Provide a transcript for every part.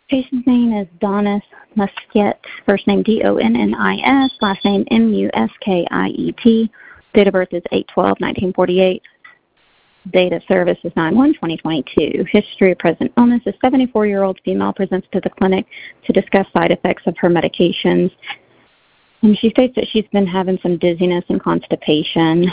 Patient's name is Donis Muskiet, first name Donnis, last name Muskiet. Date of birth is 8/12/1948. Date of service is 9/1/2022. History of present illness: a 74-year-old female presents to the clinic to discuss side effects of her medications. And she states that she's been having some dizziness and constipation.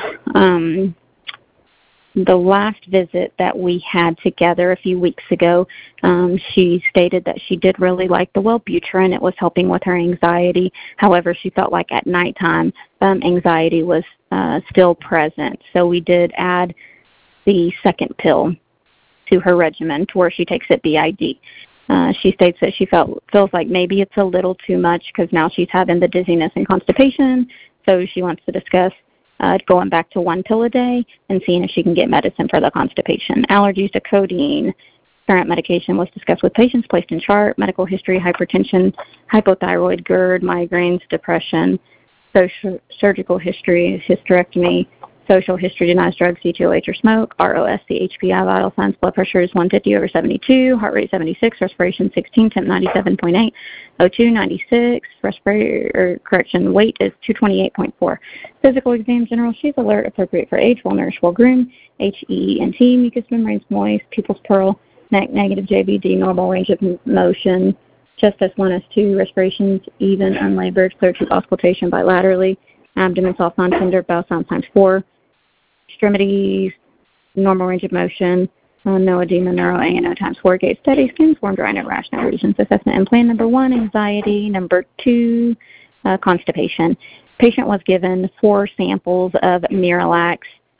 The last visit that we had together a few weeks ago, she stated that she did really like the Wellbutrin. It was helping with her anxiety. However, she felt like at nighttime, anxiety was still present. So we did add the second pill to her regimen to where she takes it BID. She states that she feels like maybe it's a little too much because now she's having the dizziness and constipation. So she wants to discuss going back to 1 pill a day and seeing if she can get medicine for the constipation. Allergies to codeine. Current medication was discussed with patients, placed in chart. Medical history: hypertension, hypothyroid, GERD, migraines, depression. Surgical history: hysterectomy. Social history: denies drugs, CTOH or smoke. ROSC, HPI, vital signs: blood pressure is 150/72, heart rate 76, respiration 16, temp 97.8, O2 96, weight is 228.4. Physical exam: general, she's alert, appropriate for age, well nourished, well groomed. HEENT, mucous membranes moist, pupils pearl, neck negative, JVD, normal range of motion, chest S1, S2, respirations even, unlabored, clear tube auscultation bilaterally, abdomen soft, non-tender, bowel sound times 4. Extremities, normal range of motion, no edema, neuro ANO times 4, gait steady, skin form, dry, no rash, no lesions. Assessment and plan: number 1, anxiety; number 2, constipation. Patient was given 4 samples of Miralax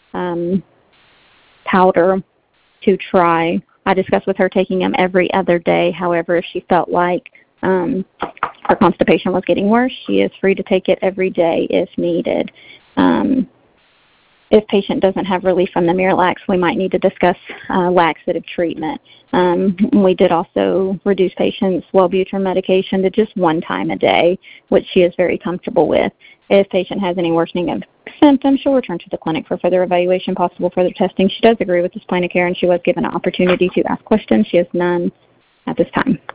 powder to try. I discussed with her taking them every other day. However, if she felt like her constipation was getting worse, she is free to take it every day if needed. If patient doesn't have relief from the Miralax, we might need to discuss laxative treatment. We did also reduce patient's Wellbutrin medication to just 1 time a day, which she is very comfortable with. If patient has any worsening of symptoms, she'll return to the clinic for further evaluation, possible further testing. She does agree with this plan of care, and she was given an opportunity to ask questions. She has none at this time.